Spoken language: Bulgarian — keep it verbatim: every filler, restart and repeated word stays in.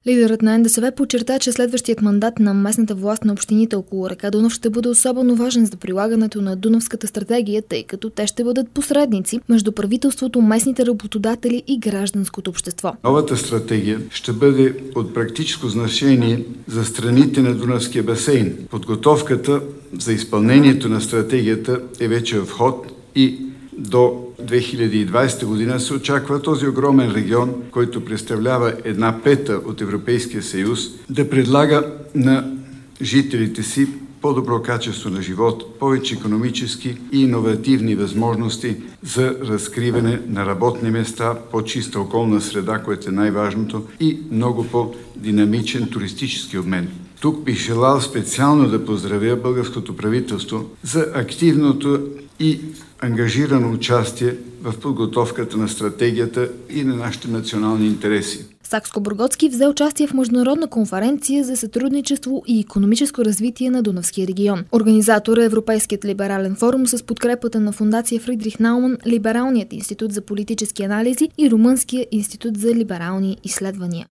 Лидерът на Н Д С В подчерта, че следващият мандат на местната власт на общините около река Дунав ще бъде особено важен за прилагането на Дунавската стратегия, тъй като те ще бъдат посредници между правителството, местните работодатели и гражданското общество. Новата стратегия ще бъде от практическо значение за страните на Дунавския басейн. Подготовката за изпълнението на стратегията е вече в ход и до две хиляди и двадесета година се очаква този огромен регион, който представлява една пета от Европейския съюз, да предлага на жителите си по-добро качество на живот, повече икономически и иновативни възможности за разкриване на работни места, по-чиста околна среда, което е най-важното, и много по-динамичен туристически обмен. Тук бих желал специално да поздравя българското правителство за активното и ангажирано участие в подготовката на стратегията и на нашите национални интереси. Сакскобургготски взе участие в международна конференция за сътрудничество и икономическо развитие на Дунавския регион. Организатор е Европейският либерален форум с подкрепата на фондация Фридрих Науман, Либералният институт за политически анализи и Румънския институт за либерални изследвания.